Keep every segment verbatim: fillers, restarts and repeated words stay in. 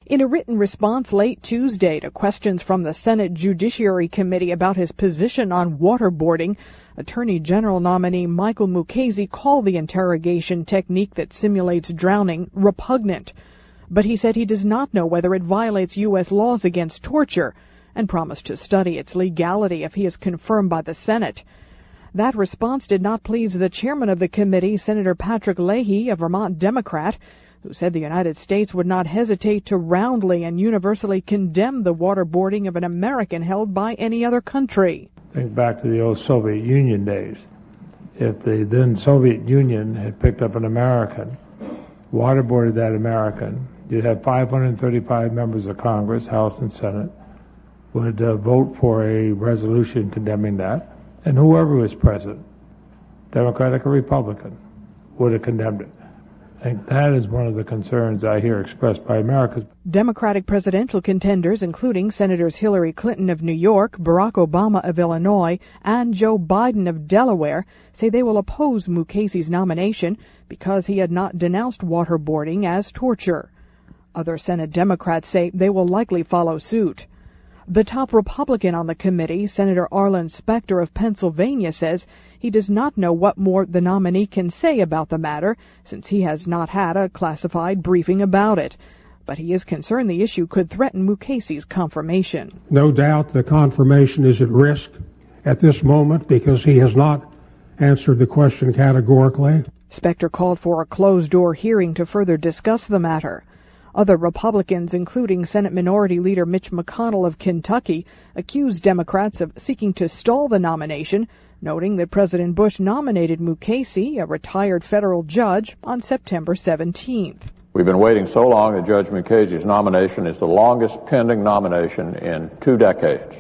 In a written response late Tuesday to questions from the Senate Judiciary Committee about his position on waterboarding, Attorney General nominee Michael Mukasey called the interrogation technique that simulates drowning repugnant. But he said he does not know whether it violates U S laws against torture and promised to study its legality if he is confirmed by the Senate. That response did not please the chairman of the committee, Senator Patrick Leahy, a Vermont Democrat, who said the United States would not hesitate to roundly and universally condemn the waterboarding of an American held by any other country. Think back to the old Soviet Union days. If the then Soviet Union had picked up an American, waterboarded that American, you'd have five hundred thirty-five members of Congress, House and Senate, would uh, vote for a resolution condemning that, and whoever was president, Democratic or Republican, would have condemned it. I think that is one of the concerns I hear expressed by Americans. Democratic presidential contenders, including Senators Hillary Clinton of New York, Barack Obama of Illinois, and Joe Biden of Delaware, say they will oppose Mukasey's nomination because he had not denounced waterboarding as torture. Other Senate Democrats say they will likely follow suit. The top Republican on the committee, Senator Arlen Specter of Pennsylvania, says he does not know what more the nominee can say about the matter, since he has not had a classified briefing about it. But he is concerned the issue could threaten Mukasey's confirmation. No doubt the confirmation is at risk at this moment because he has not answered the question categorically. Specter called for a closed-door hearing to further discuss the matter. Other Republicans, including Senate Minority Leader Mitch McConnell of Kentucky, accused Democrats of seeking to stall the nomination, noting that President Bush nominated Mukasey, a retired federal judge, on September seventeenth. We've been waiting so long that Judge Mukasey's nomination is the longest pending nomination in two decades.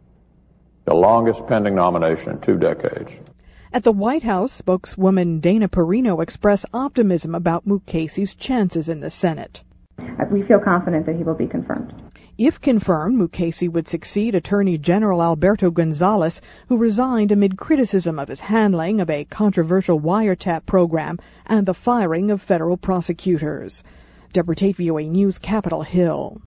The longest pending nomination in two decades. At the White House, spokeswoman Dana Perino expressed optimism about Mukasey's chances in the Senate. We feel confident that he will be confirmed. If confirmed, Mukasey would succeed Attorney General Alberto Gonzales, who resigned amid criticism of his handling of a controversial wiretap program and the firing of federal prosecutors. Deborah Tate, V O A News, Capitol Hill.